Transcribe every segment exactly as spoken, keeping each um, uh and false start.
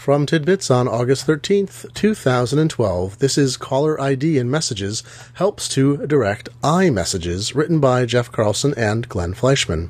From Tidbits on August thirteenth, two thousand twelve, this is Caller I D in Messages Helps to Direct iMessages, written by Jeff Carlson and Glenn Fleischman.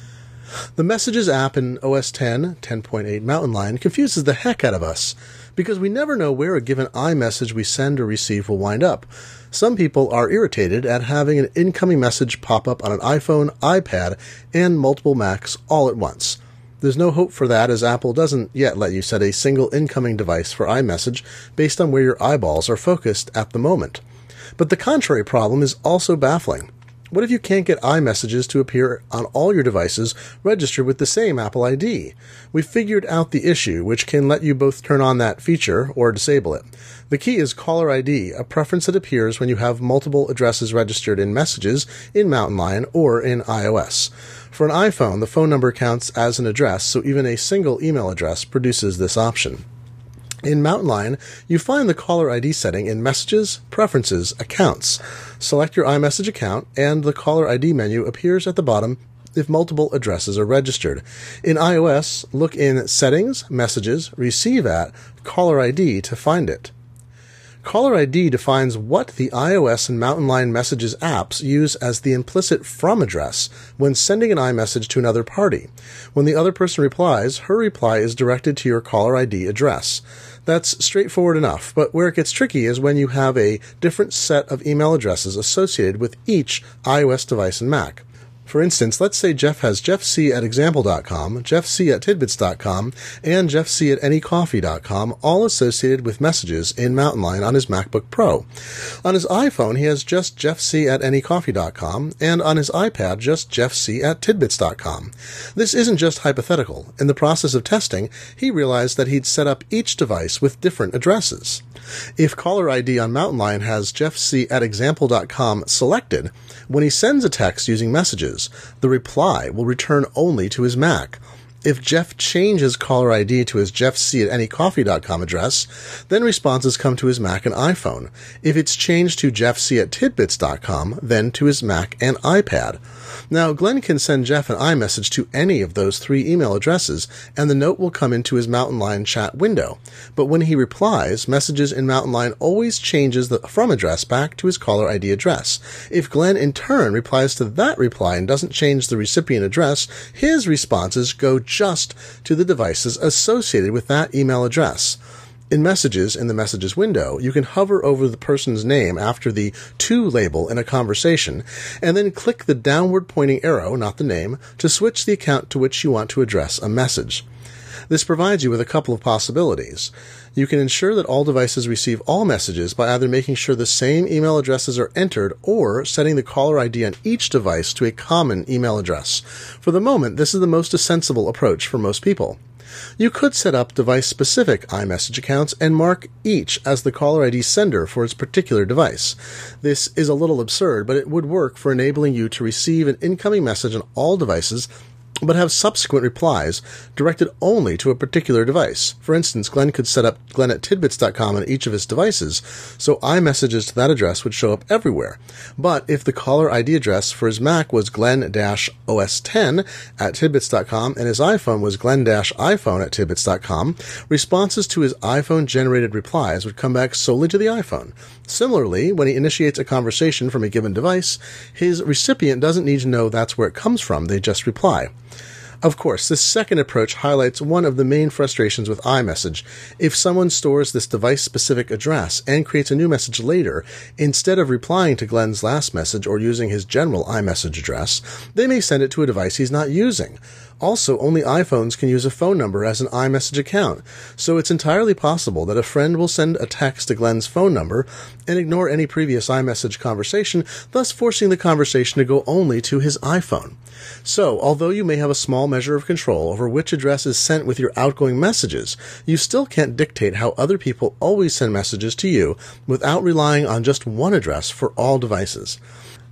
The Messages app in O S ten, ten point eight Mountain Lion confuses the heck out of us, because we never know where a given iMessage we send or receive will wind up. Some people are irritated at having an incoming message pop up on an iPhone, iPad, and multiple Macs all at once. There's no hope for that, as Apple doesn't yet let you set a single incoming device for iMessage based on where your eyeballs are focused at the moment. But the contrary problem is also baffling. What if you can't get iMessages to appear on all your devices registered with the same Apple I D? We figured out the issue, which can let you both turn on that feature or disable it. The key is Caller I D, a preference that appears when you have multiple addresses registered in Messages, in Mountain Lion, or in iOS. For an iPhone, the phone number counts as an address, so even a single email address produces this option. In Mountain Lion, you find the Caller I D setting in Messages, Preferences, Accounts. Select your iMessage account, and the Caller I D menu appears at the bottom if multiple addresses are registered. In iOS, look in Settings, Messages, Receive At, Caller I D to find it. Caller I D defines what the iOS and Mountain Lion Messages apps use as the implicit from address when sending an iMessage to another party. When the other person replies, her reply is directed to your Caller I D address. That's straightforward enough, but where it gets tricky is when you have a different set of email addresses associated with each iOS device and Mac. For instance, let's say Jeff has jeffc at example dot com, jeffc at tidbits dot com, and jeffc at anycoffee dot com, all associated with Messages in Mountain Lion on his MacBook Pro. On his iPhone, he has just jeffc at anycoffee dot com, and on his iPad, just jeffc at tidbits dot com. This isn't just hypothetical. In the process of testing, he realized that he'd set up each device with different addresses. If Caller I D on Mountain Lion has jeffc at example dot com selected, when he sends a text using Messages, the reply will return only to his Mac. If Jeff changes Caller I D to his jeffc at anycoffee dot com address, then responses come to his Mac and iPhone. If it's changed to jeffc at tidbits dot com, then to his Mac and iPad. Now, Glenn can send Jeff an iMessage to any of those three email addresses, and the note will come into his Mountain Lion chat window. But when he replies, Messages in Mountain Lion always changes the from address back to his Caller I D address. If Glenn, in turn, replies to that reply and doesn't change the recipient address, his responses go just to the devices associated with that email address. In Messages, in the Messages window, you can hover over the person's name after the to label in a conversation, and then click the downward pointing arrow, not the name, to switch the account to which you want to address a message. This provides you with a couple of possibilities. You can ensure that all devices receive all messages by either making sure the same email addresses are entered or setting the Caller I D on each device to a common email address. For the moment, this is the most sensible approach for most people. You could set up device-specific iMessage accounts and mark each as the Caller I D sender for its particular device. This is a little absurd, but it would work for enabling you to receive an incoming message on all devices but have subsequent replies directed only to a particular device. For instance, Glenn could set up Glenn at tidbits dot com on each of his devices, so iMessages to that address would show up everywhere. But if the Caller I D address for his Mac was Glenn O S ten at tidbits dot com and his iPhone was Glenn iPhone at tidbits dot com, responses to his iPhone-generated replies would come back solely to the iPhone. Similarly, when he initiates a conversation from a given device, his recipient doesn't need to know that's where it comes from, they just reply. Of course, this second approach highlights one of the main frustrations with iMessage. If someone stores this device-specific address and creates a new message later, instead of replying to Glenn's last message or using his general iMessage address, they may send it to a device he's not using. Also, only iPhones can use a phone number as an iMessage account, so it's entirely possible that a friend will send a text to Glenn's phone number and ignore any previous iMessage conversation, thus forcing the conversation to go only to his iPhone. So, although you may have a small measure of control over which address is sent with your outgoing messages, you still can't dictate how other people always send messages to you without relying on just one address for all devices.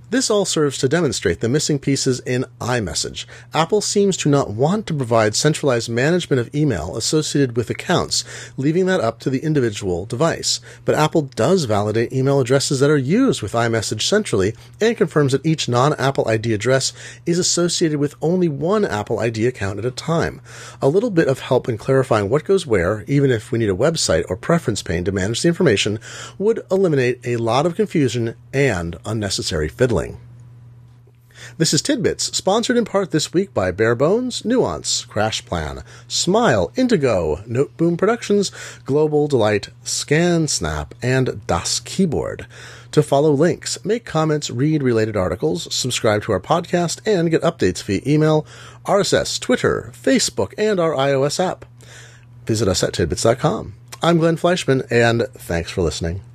This all serves to demonstrate the missing pieces in iMessage. Apple seems to not want to provide centralized management of email associated with accounts, leaving that up to the individual device. But Apple does validate email addresses that are used with iMessage centrally and confirms that each non-Apple I D address is associated with only one Apple I D account at a time. A little bit of help in clarifying what goes where, even if we need a website or preference pane to manage the information, would eliminate a lot of confusion and unnecessary fiddling. This is Tidbits, sponsored in part this week by Barebones, Nuance, Crash Plan, Smile, Indigo, Noteboom Productions, Global Delight, ScanSnap, and Das Keyboard. To follow links, make comments, read related articles, subscribe to our podcast, and get updates via email, R S S, Twitter, Facebook, and our iOS app. Visit us at tidbits dot com. I'm Glenn Fleischman, and thanks for listening.